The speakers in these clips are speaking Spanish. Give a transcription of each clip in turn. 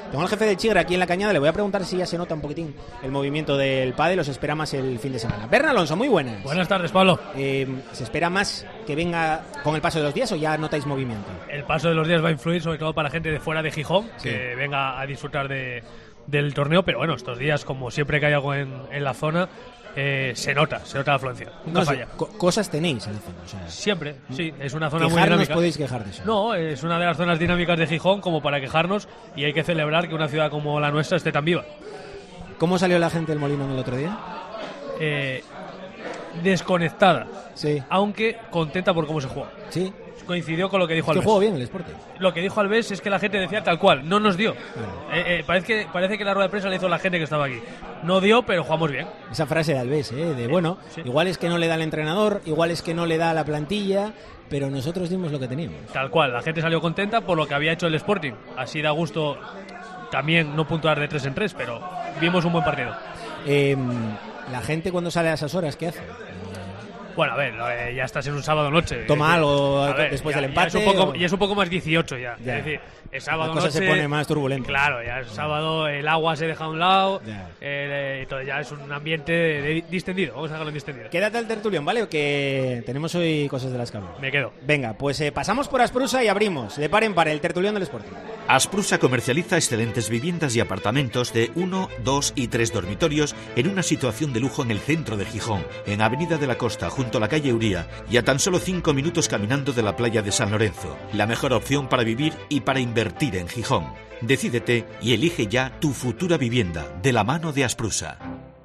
Tengo al jefe del Chigre aquí en la Cañada, le voy a preguntar si ya se nota un poquitín el movimiento del pádel, os espera más el fin de semana. Berna Alonso, muy buenas. Buenas tardes, Pablo. ¿Se espera más que venga con el paso de los días o ya notáis movimiento? El paso de los días va a influir sobre todo para la gente de fuera de Gijón, sí, que venga a disfrutar del torneo, pero bueno, estos días, como siempre que hay algo en la zona, se nota la afluencia. Nunca falla. Cosas tenéis en la zona. O sea, siempre, sí, es una zona muy dinámica. dinámica. Podéis quejar de eso. No, es una de las zonas dinámicas de Gijón como para quejarnos, y hay que celebrar que una ciudad como la nuestra esté tan viva. ¿Cómo salió la gente del Molinón el otro día? Desconectada, sí, aunque contenta por cómo se juega. Sí. Coincidió con lo que dijo Alves. Que jugó bien el Sporting. Lo que dijo Alves es que la gente decía tal cual, no nos dio. Parece que la rueda de prensa le hizo la gente que estaba aquí. No dio, pero jugamos bien. Esa frase de Alves, bueno, sí, igual es que no le da el entrenador, igual es que no le da la plantilla, pero nosotros dimos lo que teníamos. Tal cual, la gente salió contenta por lo que había hecho el Sporting. Así da gusto también no puntuar de 3 en 3, pero vimos un buen partido. La gente cuando sale a esas horas, ¿qué hace? Bueno, a ver, ya estás en un sábado noche. Toma algo después del empate. Ya es un poco más 18 ya. Es decir, el sábado la cosa noche se pone más turbulenta. Claro, ya el sábado el agua se deja a un lado. Entonces ya es un ambiente distendido. Vamos a dejarlo en distendido. Quédate al tertulión, ¿vale? Que tenemos hoy cosas de las que hablar. Me quedo. Venga, pues pasamos por Asprusa y abrimos. De par en par, el tertulión del Sporting. Asprusa comercializa excelentes viviendas y apartamentos de 1, 2 y 3 dormitorios en una situación de lujo en el centro de Gijón, en Avenida de la Costa, junto a la calle Uría, y a tan solo 5 minutos caminando de la playa de San Lorenzo. La mejor opción para vivir y para invertir en Gijón. Decídete y elige ya tu futura vivienda, de la mano de Asprusa.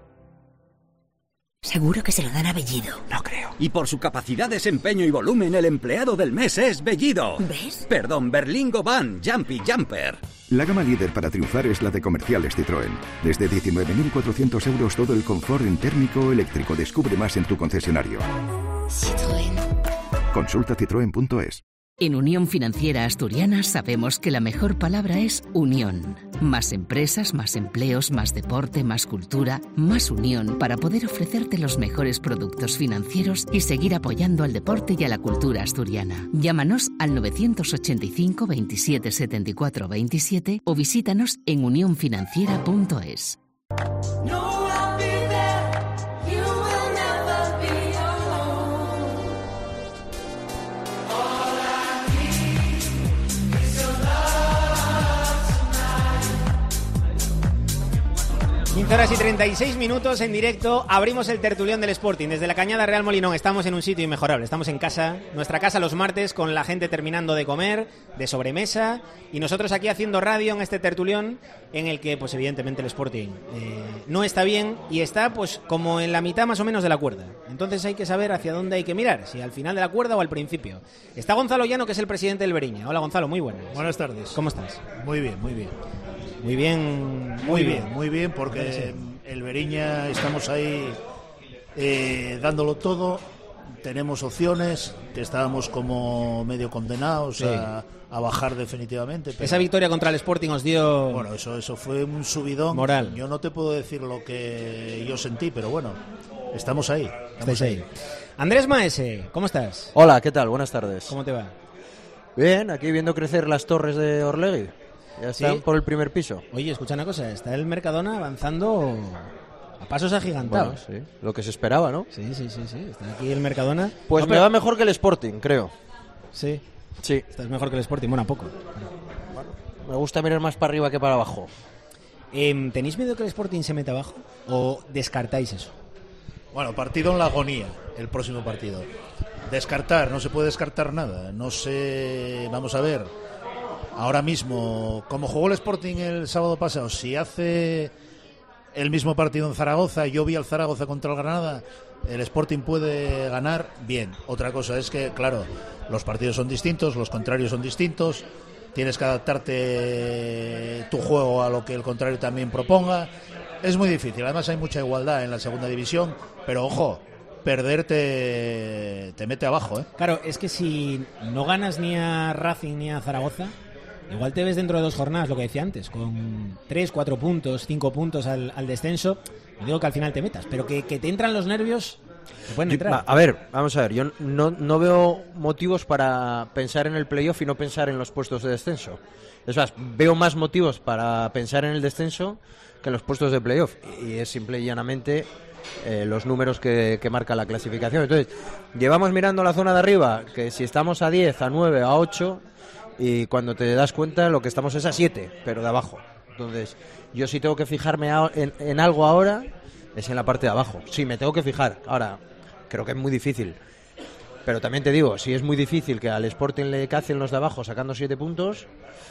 Seguro que se lo dan a Bellido. No creo. Y por su capacidad, desempeño y volumen, el empleado del mes es Bellido. ¿Ves? Perdón, Berlingo Van Jumpy Jumper. La gama líder para triunfar es la de Comerciales Citroën. Desde 19.400 euros todo el confort en térmico o eléctrico. Descubre más en tu concesionario. Citroën. Consulta citroen.es. En Unión Financiera Asturiana sabemos que la mejor palabra es unión. Más empresas, más empleos, más deporte, más cultura, más unión para poder ofrecerte los mejores productos financieros y seguir apoyando al deporte y a la cultura asturiana. Llámanos al 985 27 74 27 o visítanos en unionfinanciera.es. Horas y 36 minutos en directo, abrimos el tertulión del Sporting desde la Cañada Real Molinón. Estamos en un sitio inmejorable, estamos en casa, nuestra casa los martes, con la gente terminando de comer, de sobremesa, y nosotros aquí haciendo radio en este tertulión en el que pues evidentemente el Sporting no está bien y está pues como en la mitad más o menos de la cuerda. Entonces hay que saber hacia dónde hay que mirar, si al final de la cuerda o al principio. Está Gonzalo Llano, que es el presidente del Beriña. Hola Gonzalo, muy buenas. Buenas tardes. ¿Cómo estás? Muy bien, muy bien. Muy bien, porque el Beriña estamos ahí dándolo todo, tenemos opciones, que estábamos como medio condenados a bajar definitivamente. Pero, esa victoria contra el Sporting os dio... Bueno, eso fue un subidón moral. Yo no te puedo decir lo que yo sentí, pero bueno, estamos ahí. Estáis ahí. Andrés Maese, ¿cómo estás? Hola, ¿qué tal? Buenas tardes. ¿Cómo te va? Bien, aquí viendo crecer las torres de Orlegui. Ya están por el primer piso. Oye, escucha una cosa, está el Mercadona avanzando a pasos agigantados. Bueno, sí, lo que se esperaba, ¿no? Sí, está aquí el Mercadona. Pues me va mejor que el Sporting, creo. Sí. Estás mejor que el Sporting, bueno, a poco. Bueno, me gusta mirar más para arriba que para abajo. ¿Tenéis miedo que el Sporting se meta abajo o descartáis eso? Bueno, partido en la agonía, el próximo partido. Descartar, no se puede descartar nada. No sé, vamos a ver. Ahora mismo, como jugó el Sporting el sábado pasado, si hace el mismo partido en Zaragoza, yo vi al Zaragoza contra el Granada, el Sporting puede ganar, bien. Otra cosa es que, claro, los partidos son distintos, los contrarios son distintos, tienes que adaptarte tu juego a lo que el contrario también proponga. Es muy difícil, además hay mucha igualdad en la segunda división, pero ojo, perder te mete abajo, ¿eh? Claro, es que si no ganas ni a Racing ni a Zaragoza, igual te ves dentro de 2 jornadas, lo que decía antes, con 3, 4 puntos, 5 puntos al descenso. No digo que al final te metas, pero que te entran los nervios pueden entrar. A ver, vamos a ver, yo no veo motivos para pensar en el playoff y no pensar en los puestos de descenso. Es más, veo más motivos para pensar en el descenso que en los puestos de playoff. Y es simple y llanamente los números que marca la clasificación. Entonces, llevamos mirando la zona de arriba, que si estamos a 10, a 9, a 8, y cuando te das cuenta lo que estamos es a 7, pero de abajo. Entonces, yo sí tengo que fijarme en algo ahora, es en la parte de abajo. Sí, me tengo que fijar. Ahora, creo que es muy difícil. Pero también te digo, si es muy difícil que al Sporting le cacen los de abajo sacando 7 puntos,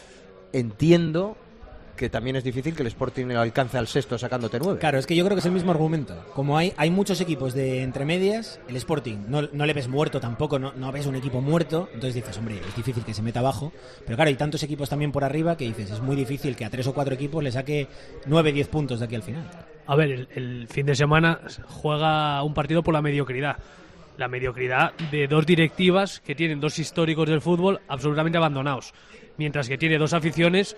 entiendo que también es difícil que el Sporting le alcance al sexto sacándote 9. Claro, es que yo creo que es el mismo argumento. Como hay muchos equipos de entre medias, el Sporting no le ves muerto tampoco, no ves un equipo muerto, entonces dices, hombre, es difícil que se meta abajo. Pero claro, hay tantos equipos también por arriba que dices, es muy difícil que a 3 o 4 equipos le saque 9-10 puntos de aquí al final. A ver, el fin de semana juega un partido por la mediocridad. La mediocridad de 2 directivas que tienen 2 históricos del fútbol absolutamente abandonados. Mientras que tiene 2 aficiones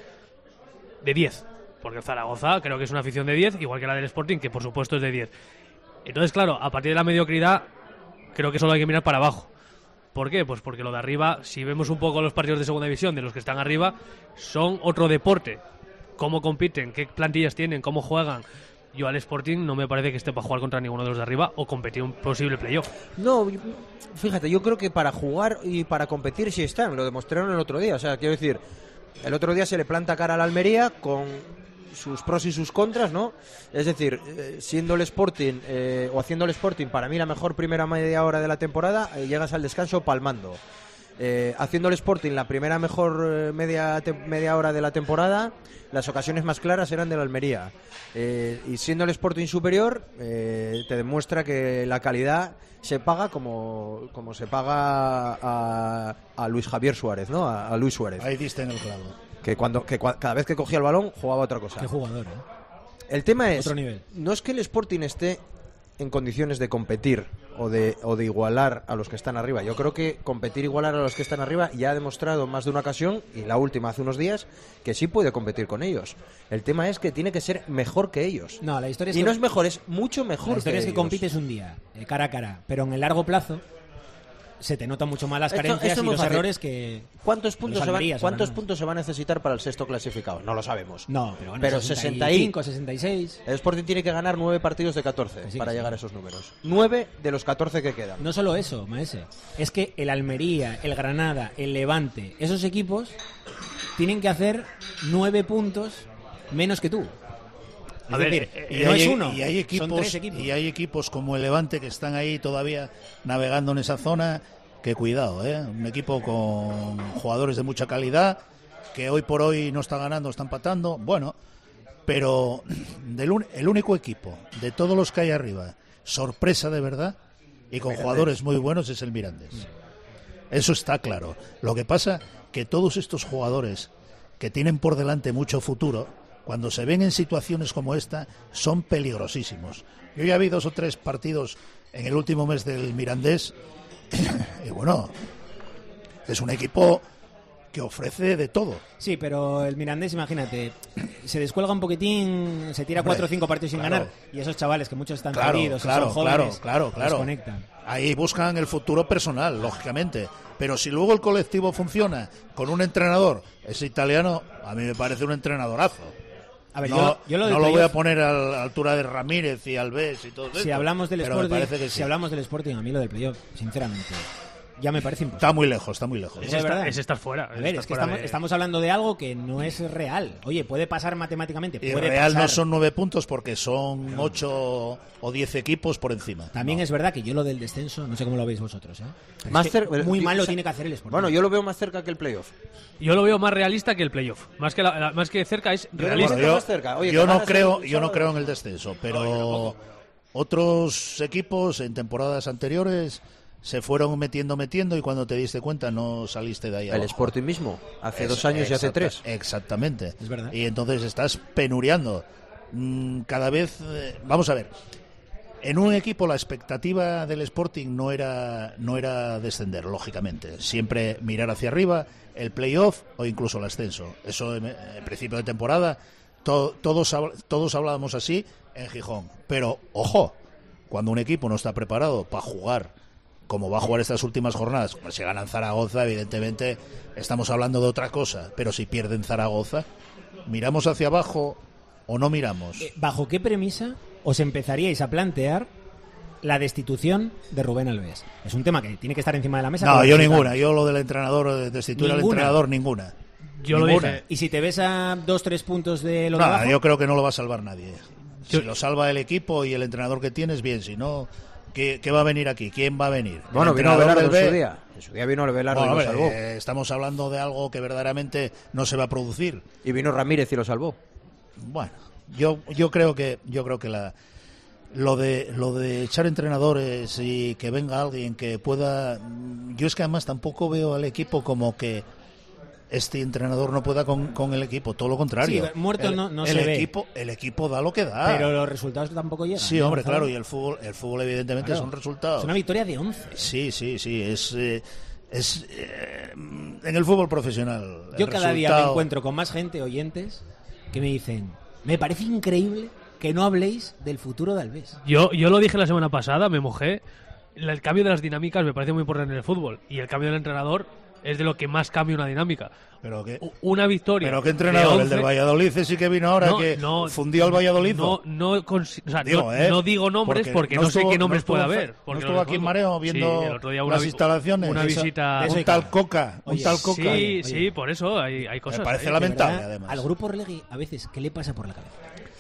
de 10. Porque el Zaragoza creo que es una afición de 10, igual que la del Sporting, que por supuesto es de 10. Entonces, claro, a partir de la mediocridad, creo que solo hay que mirar para abajo. ¿Por qué? Pues porque lo de arriba, si vemos un poco los partidos de segunda división de los que están arriba, son otro deporte. Cómo compiten, qué plantillas tienen, cómo juegan. Yo al Sporting no me parece que esté para jugar contra ninguno de los de arriba o competir un posible playoff. No, fíjate, yo creo que para jugar y para competir sí están, lo demostraron el otro día. O sea, quiero decir, el otro día se le planta cara a la Almería con sus pros y sus contras, ¿no? Es decir, siendo el Sporting o haciendo el Sporting para mí la mejor primera media hora de la temporada, llegas al descanso palmando. Haciendo el Sporting la primera mejor media hora de la temporada, las ocasiones más claras eran de la Almería. Y siendo el Sporting superior, te demuestra que la calidad se paga como se paga a Luis Javier Suárez, ¿no? A Luis Suárez. Ahí diste en el clavo. Que cada vez que cogía el balón jugaba otra cosa. Qué jugador, ¿eh? El tema es, otro nivel. No es que el Sporting esté en condiciones de competir o de igualar a los que están arriba. Yo creo que competir, igualar a los que están arriba ya ha demostrado más de una ocasión, y la última hace unos días, que sí puede competir con ellos. El tema es que tiene que ser mejor que ellos. No, la historia es y que no es mejor, es mucho mejor. La historia es que ellos. compites un día, cara a cara, pero en el largo plazo se te notan mucho más las carencias y los errores que... ¿Cuántos puntos se va a necesitar para el sexto clasificado? No lo sabemos. No, pero 65, 66... El Sporting tiene que ganar 9 partidos de 14 para llegar a esos números. 9 de los 14 que quedan. No solo eso, Maese. Es que el Almería, el Granada, el Levante, esos equipos tienen que hacer 9 puntos menos que tú. A ver, no es uno, y hay equipos, son 3 equipos. Y hay equipos como el Levante que están ahí todavía navegando en esa zona, que cuidado, un equipo con jugadores de mucha calidad, que hoy por hoy no está ganando, está empatando, bueno, pero el único equipo de todos los que hay arriba, sorpresa de verdad, y con jugadores muy buenos, es el Mirandés. Eso está claro. Lo que pasa que todos estos jugadores que tienen por delante mucho futuro, cuando se ven en situaciones como esta, son peligrosísimos. Yo ya vi 2 o 3 partidos en el último mes del Mirandés y bueno, es un equipo que ofrece de todo. Sí, pero el Mirandés, imagínate, se descuelga un poquitín, se tira 4 o 5 partidos sin ganar, y esos chavales que muchos están perdidos, son jóvenes, desconectan. Ahí buscan el futuro personal, lógicamente. Pero si luego el colectivo funciona con un entrenador, ese italiano, a mí me parece un entrenadorazo. A ver, no lo voy a poner a la altura de Ramírez y Alves y todo eso. Si hablamos del Sporting, a mí lo del playoff, sinceramente, ya me parece imposible. Está muy lejos. Es estar fuera. A ver, es que estamos hablando de algo que no es real. Oye, puede pasar matemáticamente. Y real no son 9 puntos porque son 8 o 10 equipos por encima. También es verdad que yo lo del descenso, no sé cómo lo veis vosotros, muy mal lo tiene que hacer el Sporting. Bueno, yo lo veo más cerca que el playoff. Yo lo veo más realista que el playoff. Más que cerca es realista. Yo no creo en el descenso, pero otros equipos en temporadas anteriores se fueron metiendo y cuando te diste cuenta no saliste de ahí abajo. El Sporting mismo, hace 2 años y hace 3. Exactamente. Es verdad. Y entonces estás penuriando. Cada vez... vamos a ver. En un equipo la expectativa del Sporting no era descender, lógicamente. Siempre mirar hacia arriba, el playoff o incluso el ascenso. Eso en principio de temporada todos hablábamos así en Gijón. Pero, ojo, cuando un equipo no está preparado para jugar como va a jugar estas últimas jornadas, como si ganan Zaragoza, evidentemente estamos hablando de otra cosa, pero si pierden Zaragoza, ¿miramos hacia abajo o no miramos? ¿Bajo qué premisa os empezaríais a plantear la destitución de Rubén Alves? Es un tema que tiene que estar encima de la mesa. No, yo ninguna. Yo lo del entrenador, destituir al entrenador, ninguna. Yo ninguna. lo dije. Y si te ves a 2-3 puntos de lo de Nada, abajo, yo creo que no lo va a salvar nadie. Si lo salva el equipo y el entrenador que tienes, bien. Si no, ¿qué va a venir aquí? ¿Quién va a venir? Bueno, vino Abelardo en su día. En su día vino Abelardo y lo salvó. Estamos hablando de algo que verdaderamente no se va a producir. Y vino Ramírez y lo salvó. Bueno, yo creo que lo de echar entrenadores y que venga alguien que pueda... Yo es que además tampoco veo al equipo como que este entrenador no pueda con el equipo, todo lo contrario. Sí, muerto no se ve. El equipo da lo que da. Pero los resultados tampoco llegan. Sí, hombre, claro, y el fútbol evidentemente claro, son resultados. Es una victoria de 11. Sí, es en el fútbol profesional. Yo cada día me encuentro con más gente, oyentes, que me dicen, me parece increíble que no habléis del futuro de Alves. Yo lo dije la semana pasada, me mojé. El cambio de las dinámicas me parece muy importante en el fútbol. Y el cambio del entrenador es de lo que más cambia una dinámica. Una victoria. Pero qué entrenador, 11, el del Valladolid, sí que vino ahora, fundió al Valladolid. No digo nombres porque no sé qué nombres puede haber. No estuvo aquí en Mareo viendo las instalaciones. Una visita. Un tal Coca. Sí, por eso hay cosas. Me parece lamentable, además. Al grupo Orlegui, a veces, ¿qué le pasa por la cabeza?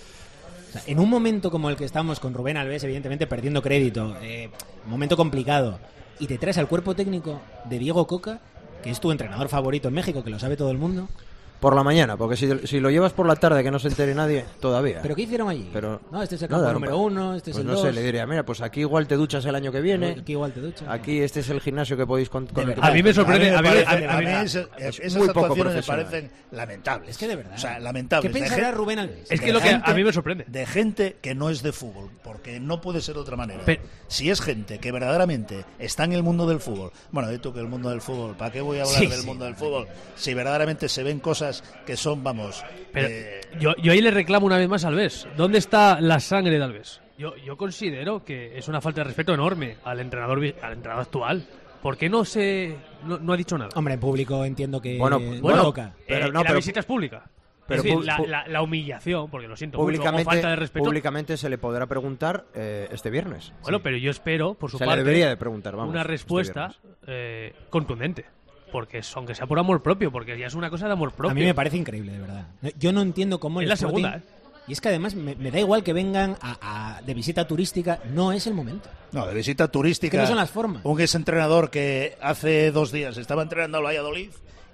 O sea, en un momento como el que estamos con Rubén Alves, evidentemente perdiendo crédito, un momento complicado, y te traes al cuerpo técnico de Diego Coca, que es tu entrenador favorito en México, que lo sabe todo el mundo. Por la mañana, porque si lo llevas por la tarde que no se entere nadie, todavía. ¿Pero qué hicieron allí? No, este es el campo número 1, este es el 2. No sé, le diría, mira, pues aquí igual te duchas el año que viene. Aquí igual te duchas. Aquí este es el gimnasio que podéis A mí me sorprende. Esas actuaciones me parecen lamentables. Es que de verdad. O sea, lamentables. ¿Qué pensará Rubén Alves? Es que lo que a mí me sorprende. De gente que no es de fútbol, porque no puede ser de otra manera. Si es gente que verdaderamente está en el mundo del fútbol. Bueno, de tú que el mundo del fútbol, ¿para qué voy a hablar del mundo del fútbol? Si verdaderamente se ven cosas que son, pero yo ahí le reclamo una vez más a Alves. ¿Dónde está la sangre de Alves? Yo considero que es una falta de respeto enorme al entrenador actual. ¿Por qué no ha dicho nada? Hombre, en público entiendo que toca. La visita es pública. Pero es decir, la humillación, porque lo siento mucho, o falta de respeto. Públicamente se le podrá preguntar este viernes. Bueno, pero yo espero, por su parte, le debería de preguntar, una respuesta contundente. Porque aunque sea por amor propio, porque ya es una cosa de amor propio. A mí me parece increíble, de verdad. Yo no entiendo cómo es la segunda, Y es que además me da igual que vengan de visita turística, no es el momento. No, de visita turística. Que no son las formas. Un exentrenador que hace 2 días estaba entrenando al Valladolid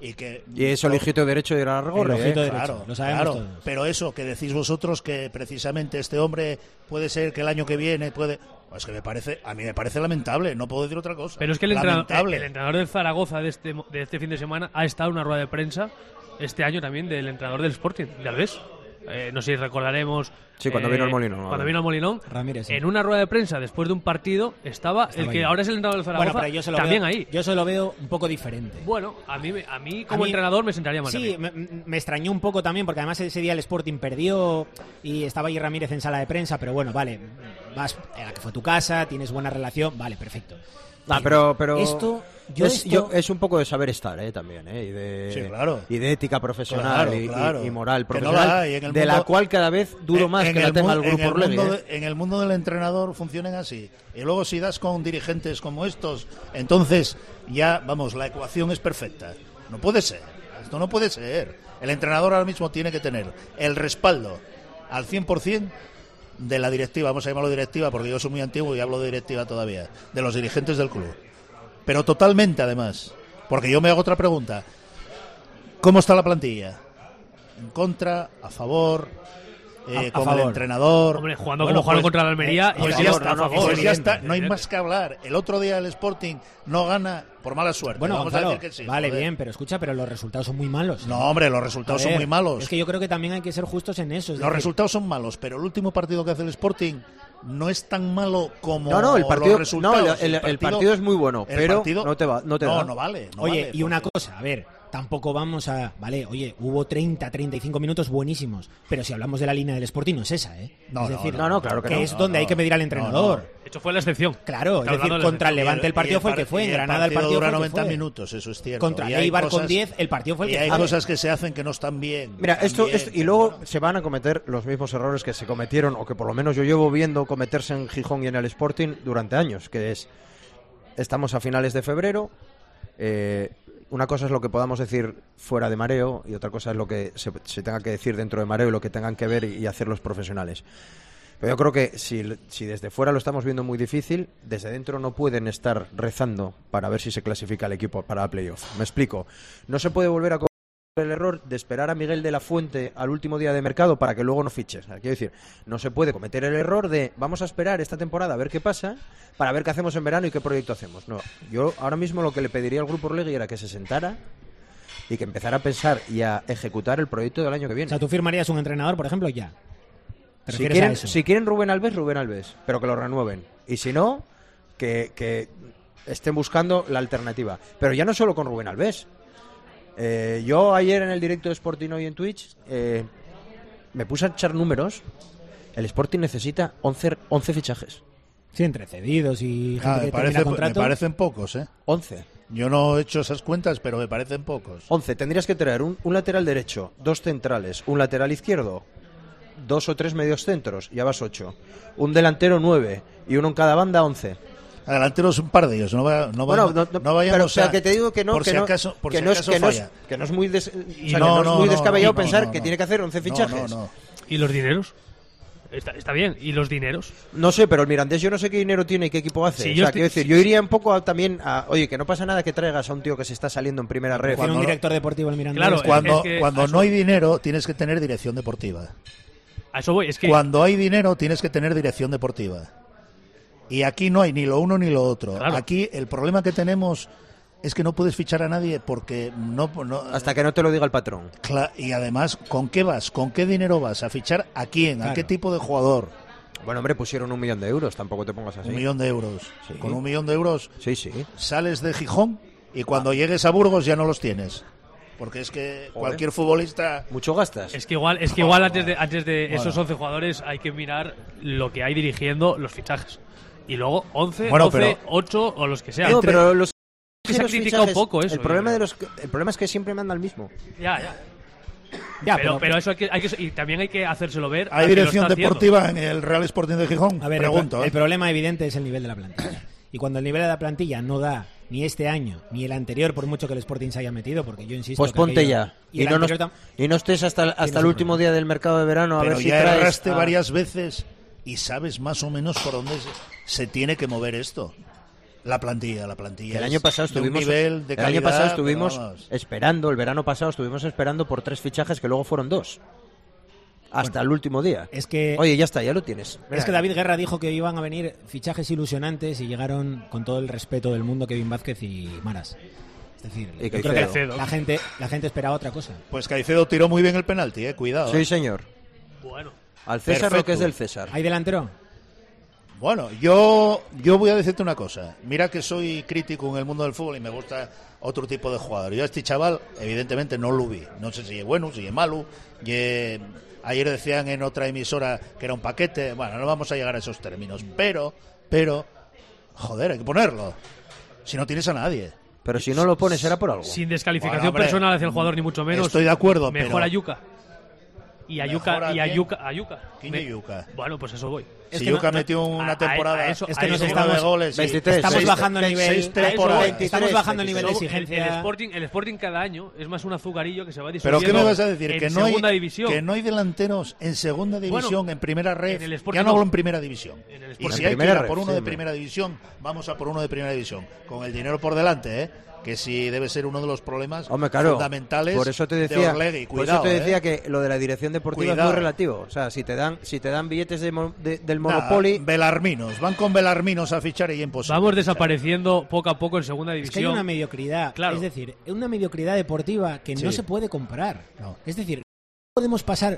y eso legítimo derecho de ir a Argorri, claro, lo sabemos todos. Pero eso que decís vosotros, que precisamente este hombre puede ser que el año que viene es que a mí me parece lamentable, no puedo decir otra cosa. Pero es que el entrenador del Zaragoza de este fin de semana ha estado en una rueda de prensa este año también del entrenador del Sporting, de Alves. No sé si recordaremos. Sí, cuando vino al Molinón. Cuando vino al Molinón, Ramírez, sí. En una rueda de prensa después de un partido estaba el que ahora es el entrenador del Zaragoza, pero yo también ahí. Yo se lo veo un poco diferente. Bueno, a mí como entrenador me sentaría mal. Sí, me extrañó un poco también, porque además ese día el Sporting perdió y estaba ahí Ramírez en sala de prensa, pero bueno, vale, vas a la que fue tu casa, tienes buena relación, vale, perfecto. Pero esto es un poco de saber estar, también, y de ética profesional y moral profesional, la cual cada vez dudo más que la tenga el grupo Orlegui. En el mundo del entrenador funcionan así. Y luego si das con dirigentes como estos, entonces ya, la ecuación es perfecta. No puede ser. Esto no puede ser. El entrenador ahora mismo tiene que tener el respaldo al 100% de la directiva, vamos a llamarlo directiva porque yo soy muy antiguo y hablo de directiva todavía, de los dirigentes del club. Pero totalmente, además. Porque yo me hago otra pregunta. ¿Cómo está la plantilla? ¿En contra? ¿A favor? ¿Con favor. El entrenador? Hombre, jugando como jugaron contra la Almería. Ya está, no hay más que hablar. El otro día el Sporting no gana por mala suerte. Bueno, vamos a decir que sí. Vale, bien, pero escucha, pero los resultados son muy malos. No, hombre, los resultados son muy malos. Es que yo creo que también hay que ser justos en eso. Los resultados son malos, pero el último partido que hace el Sporting no es tan malo como el partido, los resultados. El partido es muy bueno, pero no te da. No vale. Oye, y una cosa, a ver, tampoco vamos a... Vale, oye, hubo 30, 35 minutos buenísimos, pero si hablamos de la línea del Sporting no es esa, ¿eh? No, es decir, no, claro que no. es donde hay que medir al entrenador. De hecho, fue la excepción. Claro, es Estamos decir, hablando de contra el Levante el partido fue el que fue, en Granada el partido dura fue el que 90 fue. minutos, eso es cierto. Contra Y hay Eibar con cosas- 10, el partido fue el Y que hay fue. cosas que se hacen que no están bien. Mira, están esto bien, es, y luego se van a cometer los mismos errores que se cometieron, o que por lo menos yo llevo viendo cometerse en Gijón y en el Sporting durante años, que es, estamos a finales de febrero, una cosa es lo que podamos decir fuera de Mareo y otra cosa es lo que se tenga que decir dentro de Mareo y lo que tengan que ver y hacer los profesionales. Pero yo creo que si desde fuera lo estamos viendo muy difícil, desde dentro no pueden estar rezando para ver si se clasifica el equipo para la playoff. Me explico. No se puede volver a cometer el error de esperar a Miguel de la Fuente al último día de mercado para que luego no fiches. Quiero decir, no se puede cometer el error de vamos a esperar esta temporada a ver qué pasa para ver qué hacemos en verano y qué proyecto hacemos. No, yo ahora mismo lo que le pediría al Grupo Orlegui era que se sentara y que empezara a pensar y a ejecutar el proyecto del año que O viene. sea, ¿tú firmarías un entrenador, por ejemplo, ya? ¿Te refieres a eso? Si quieren Rubén Alves, pero que lo renueven. Y si no, que estén buscando la alternativa. Pero ya no solo con Rubén Alves. Yo ayer en el directo de Sporting hoy en Twitch me puse a echar números. El Sporting necesita 11 fichajes. Sí, entre cedidos y gente que termina me contrato. parecen pocos, ¿eh? 11. Yo no he hecho esas cuentas, pero me parecen pocos. 11. Tendrías que traer un lateral derecho, 2 centrales, un lateral izquierdo, 2 o 3 medios centros, ya vas 8. Un delantero 9 y uno en cada banda 11. Delanteros un par de ellos, no Bueno, vayamos pero o sea, que te digo que no, por que si no, acaso, por que si no es acaso que no es falla. que no es muy des- o sea, No, que no es no, muy no, descabellado no, pensar no, que no. tiene que hacer 11 fichajes. No. ¿Y los dineros? Está bien. ¿Y los dineros? No sé, pero el Mirandés yo no sé qué dinero tiene y qué equipo hace. Sí, o yo sea, estoy- quiero decir, yo iría un poco también a, oye, que no pasa nada que traigas a un tío que se está saliendo en primera red. Tiene un director deportivo el Mirandés. Claro, Cuando, es que cuando a no eso- hay dinero, tienes que tener dirección deportiva. A eso voy. Es que Cuando hay dinero, tienes que tener dirección deportiva. Y aquí no hay ni lo uno ni lo otro. Claro. Aquí el problema que tenemos es que no puedes fichar a nadie porque no Hasta que no te lo diga el patrón. y además, ¿con qué vas? ¿Con qué dinero vas? ¿A fichar a quién? ¿A Claro. qué tipo de jugador? Bueno, hombre, pusieron 1 millón de euros, tampoco te pongas así. 1 millón de euros. Sí. Con 1 millón de euros Sí, sí. sales de Gijón y cuando llegues a Burgos ya no los tienes. Porque es que cualquier futbolista... ¿Mucho gastas? Es que igual antes de esos 11 jugadores hay que mirar lo que hay dirigiendo los fichajes. Y luego 11, Bueno, 12, pero- 8 o los que sean. No, pero los Que se ha los criticado fichajes, poco eso, el problema yo el problema es que siempre manda el mismo. Ya. Ya, Pero eso hay que, y también hay que hacérselo ver. ¿Hay al que lo dirección está haciendo. deportiva en el Real Sporting de Gijón? A ver, Pregunto. el problema evidente es el nivel de la plantilla. Y cuando el nivel de la plantilla no da ni este año ni el anterior, por mucho que el Sporting se haya metido, porque yo insisto... Pues que ponte aquello- ya. Y, el no anterior y no estés hasta el ese último problema. día del mercado de verano a Pero ver si ya traes erraste a- varias veces y sabes más o menos por dónde se tiene que mover esto. La plantilla El año es pasado de un estuvimos nivel de el año calidad, pasado pero estuvimos vamos. esperando, el verano pasado estuvimos esperando por 3 fichajes que luego fueron 2. Hasta el último día. Es que... Oye, ya está, ya lo tienes. Es que David Guerra dijo que iban a venir fichajes ilusionantes y llegaron con todo el respeto del mundo Kevin Vázquez y Maras. Es decir, Y yo creo que Caicedo. la gente esperaba otra cosa. Pues Caicedo tiró muy bien el penalti, cuidado. Sí, señor. Bueno, Al César Perfecto. lo que es del César. ¿Hay delantero? Bueno, yo voy a decirte una cosa. Mira que soy crítico en el mundo del fútbol y me gusta otro tipo de jugador. Yo a este chaval, evidentemente, no lo vi. No sé si es bueno, si es malo. Ayer decían en otra emisora que era un paquete. Bueno, no vamos a llegar a esos términos. Pero, joder, hay que ponerlo. Si no tienes a nadie. Pero si no lo pones será por algo. sin descalificación Bueno, hombre, personal hacia el jugador, ni mucho menos. estoy de acuerdo, Mejor pero- Ayuca. Y Ayuca. ¿Mejor a quién? Ayuca. ¿Quién es Yuca? Bueno, pues eso voy. Es Si que Yuca no- metió una a temporada, eso- es que a nos eso- estamos- de goles. 23, Estamos seis- bajando el nivel. 6 temporadas. Estamos bajando el nivel de El exigencia. Sporting cada año es más un azucarillo que se va Pero disolviendo. ¿qué me vas a decir? En Que no, segunda hay, división. que no hay delanteros en segunda división, en primera red. en el Sporting Ya no no. hablo en primera división. En el Y Sporting. si En hay que ir primera a red, por uno sí, de hombre. primera división, vamos a por uno de primera división. Con el dinero por delante, que sí debe ser uno de los problemas Hombre, claro, fundamentales por eso te de decía, Orlegui. por Cuidado, eso te decía que lo de la dirección deportiva Cuidado. es muy relativo. O sea, si te dan billetes del Nada, Monopoly, Belarminos. Van con Belarminos a fichar y imposible. Vamos fichar. desapareciendo poco a poco en segunda Es que hay división. una mediocridad. Claro. Es decir, una mediocridad deportiva que no Sí. se puede comparar. No. Es decir, no podemos pasar...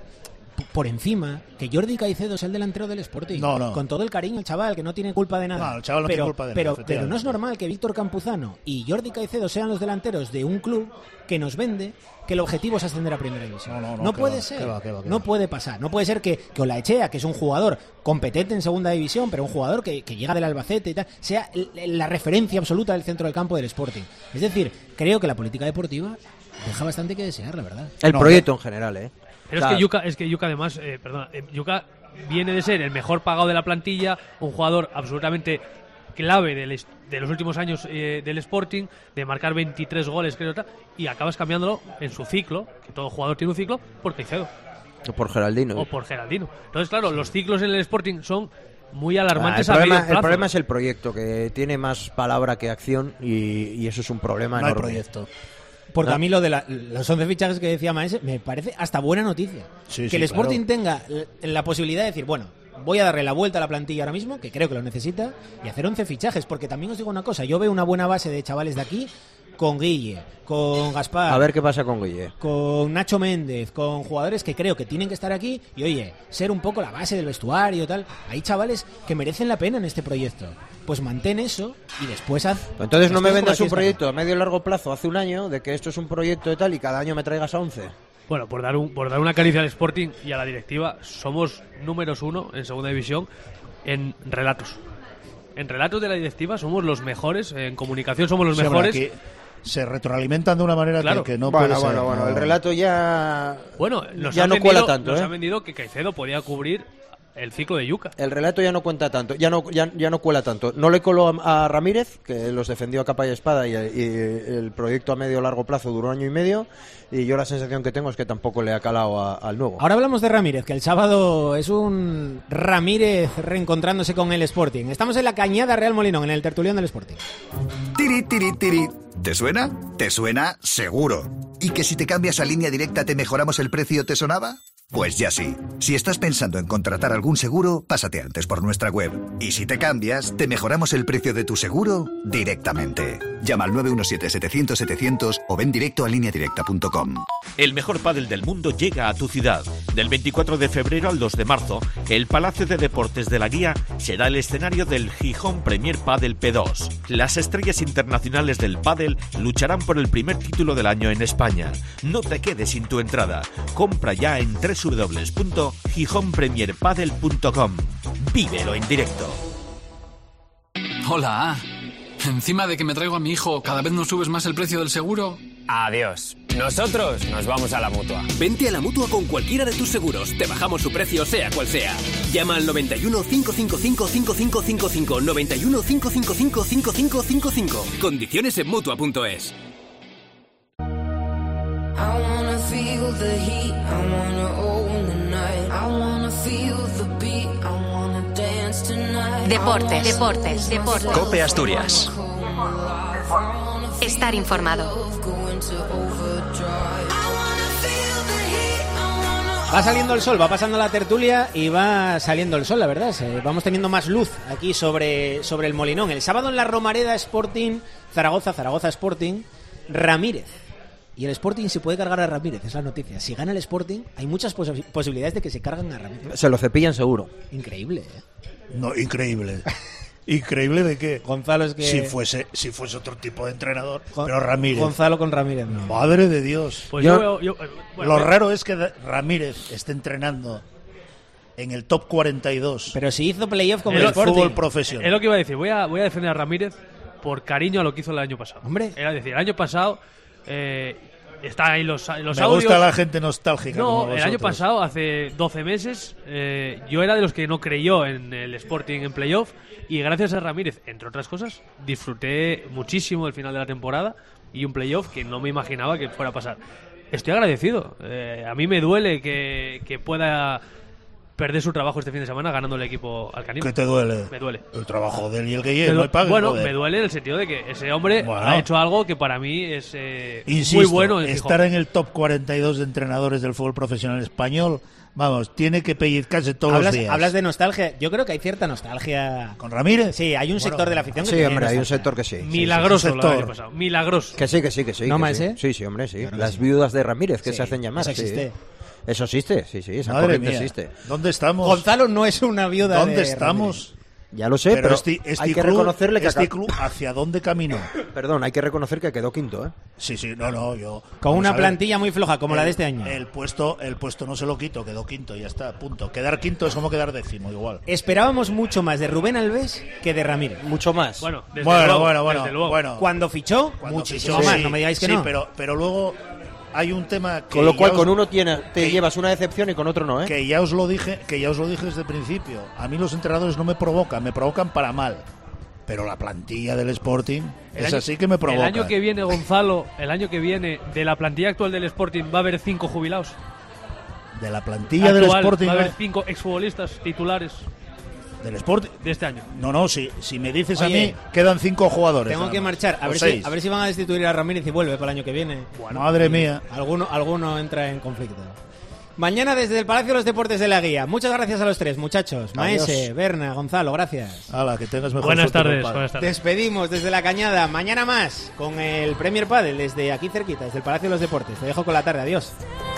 por encima que Jordi Caicedo es el delantero del Sporting. No. Con todo el cariño, el chaval, que no tiene culpa de nada. No, el chaval no tiene culpa de nada, Pero no es normal que Víctor Campuzano y Jordi Caicedo sean los delanteros de un club que nos vende que el objetivo es ascender a Primera División. No puede ser. No puede pasar. No puede ser que Olaechea, que es un jugador competente en Segunda División, pero un jugador que llega del Albacete y tal, sea la referencia absoluta del centro del campo del Sporting. Es decir, creo que la política deportiva deja bastante que desear, la verdad. El proyecto en general, Pero es que Yuka además, Yuka viene de ser el mejor pagado de la plantilla, un jugador absolutamente clave de los últimos años del Sporting, de marcar 23 goles, creo, y acabas cambiándolo en su ciclo, que todo jugador tiene un ciclo, por Caicedo. O por Geraldino. Entonces, claro, los ciclos en el Sporting son muy alarmantes el el problema es el proyecto, que tiene más palabra que acción, y eso es un problema enorme. No hay proyecto. Porque a mí lo de los 11 fichajes que decía Maese me parece hasta buena noticia. Que el Sporting tenga la posibilidad de decir, bueno, voy a darle la vuelta a la plantilla ahora mismo, que creo que lo necesita, y hacer 11 fichajes. Porque también os digo una cosa, yo veo una buena base de chavales de aquí, con Guille, con Gaspar, a ver qué pasa con Guille, con Nacho Méndez, con jugadores que creo que tienen que estar aquí y, oye, ser un poco la base del vestuario, tal. Hay chavales que merecen la pena en este proyecto. Pues mantén eso y después haz. Entonces no me vendas un proyecto a medio y largo plazo hace un año de que esto es un proyecto de tal y cada año me traigas a 11. Bueno, por dar una caricia al Sporting y a la directiva, somos números 1 en Segunda División en relatos. En relatos de la directiva somos los mejores, en comunicación somos los mejores. Aquí se retroalimentan de una manera que no puede ser. Bueno, el relato ya no cuela tanto. Nos ha vendido que Caicedo podía cubrir el ciclo de Yuka. El relato ya no cuenta tanto, ya no cuela tanto. No le coló a Ramírez, que los defendió a capa y espada, y el proyecto a medio o largo plazo duró 1 año y medio, y yo la sensación que tengo es que tampoco le ha calado al nuevo. Ahora hablamos de Ramírez, que el sábado es un Ramírez reencontrándose con el Sporting. Estamos en la Cañada Real Molinón, en el tertulión del Sporting. Tiri, tiri, tiri. ¿Te suena? ¿Te suena? Seguro. ¿Y que si te cambias a Línea Directa te mejoramos el precio, te sonaba? Pues ya sí. Si estás pensando en contratar algún seguro, pásate antes por nuestra web. Y si te cambias, te mejoramos el precio de tu seguro directamente. Llama al 917-700-700 o ven directo a lineadirecta.com. El mejor pádel del mundo llega a tu ciudad. Del 24 de febrero al 2 de marzo, el Palacio de Deportes de la Guía será el escenario del Gijón Premier Padel P2. Las estrellas internacionales del pádel lucharán por el primer título del año en España. No te quedes sin tu entrada. Compra ya en www.gijonpremierpadel.com. Vívelo en directo. Hola. Encima de que me traigo a mi hijo, ¿cada vez nos subes más el precio del seguro? Adiós. Nosotros nos vamos a la Mutua. Vente a la Mutua con cualquiera de tus seguros. Te bajamos su precio, sea cual sea. Llama al 91 555 5555. 91 555 5555. Condiciones en Mutua.es. Deportes. COPE Asturias. Estar informado. Va saliendo el sol, va pasando la tertulia y va saliendo el sol, la verdad. Vamos teniendo más luz aquí sobre el Molinón. El sábado en la Romareda Sporting, Zaragoza Sporting, Ramírez. Y el Sporting se puede cargar a Ramírez, es la noticia. Si gana el Sporting, hay muchas posibilidades de que se carguen a Ramírez. Se lo cepillan seguro. Increíble, ¿eh? No, increíble. ¿Increíble de qué? Gonzalo es que... Si fuese otro tipo de entrenador, pero Ramírez. Gonzalo con Ramírez, no. Madre de Dios. Pues lo raro es que Ramírez esté entrenando en el top 42. Pero si hizo playoff con el Sporting. Fútbol profesional. Es lo que iba a decir. Voy a defender a Ramírez por cariño a lo que hizo el año pasado. Hombre. Era decir, el año pasado... Están ahí los audios. Me gusta la gente nostálgica. No, el año pasado, hace 12 meses, yo era de los que no creyó en el Sporting en playoff, y gracias a Ramírez, entre otras cosas, disfruté muchísimo el final de la temporada y un playoff que no me imaginaba que fuera a pasar. Estoy agradecido. A mí me duele que pueda perder su trabajo este fin de semana ganando el equipo al Canino. ¿Qué te duele? Me duele. El trabajo de él y el que no pague. Bueno, me duele en el sentido de que ese hombre ha hecho algo que para mí es insisto, muy bueno. Estar en el top 42 de entrenadores del fútbol profesional español, vamos, tiene que pellizcarse todos los días. Hablas de nostalgia. Yo creo que hay cierta nostalgia. ¿Con Ramírez? Sí, hay un sector de la afición que sí, hombre, hay un sector que sí. Milagroso lo año pasado. Milagroso. Que sí. ¿No que más, sí. Sí, hombre, sí. Las viudas de Ramírez, que se hacen llamar. Eso existe. Eso existe, sí, esa Madre corriente mía. existe. ¿Dónde estamos? Gonzalo no es una viuda. ¿Dónde de estamos? Ramírez. Ya lo sé, pero hay que reconocerle que este club hacia dónde caminó. Perdón, hay que reconocer que quedó quinto, ¿eh? Sí, yo con una vamos a ver, plantilla muy floja como la de este año. El puesto no se lo quito, quedó quinto y ya está, punto. Quedar quinto es como quedar décimo, igual. Esperábamos mucho más de Rubén Alves que de Ramírez. Mucho más. Bueno, desde Bueno. luego. Cuando fichó, muchísimo más, sí, no me digáis que sí, no. pero luego hay un tema que con lo cual ya con uno te llevas una decepción y con otro no, ¿eh? que ya os lo dije desde el principio. A mí los entrenadores no me provocan para mal. Pero la plantilla del Sporting es así que me provoca. El año que viene, Gonzalo, de la plantilla actual del Sporting va a haber 5 jubilados. De la plantilla del Sporting va a haber 5 exfutbolistas titulares del Sporting de este año. No, si me dices Oye, a mí, quedan 5 jugadores. Tengo que marchar, a ver si van a destituir a Ramírez y vuelve para el año que viene. Bueno, madre mía. Alguno entra en conflicto. Mañana desde el Palacio de los Deportes de la Guía. Muchas gracias a los tres, muchachos. Maese, Berna, Gonzalo, gracias. Hala, que tengas mejor buenas suerte, tardes. Despedimos desde la Cañada. Mañana más con el Premier Padel desde aquí cerquita, desde el Palacio de los Deportes. Te dejo con la tarde. Adiós.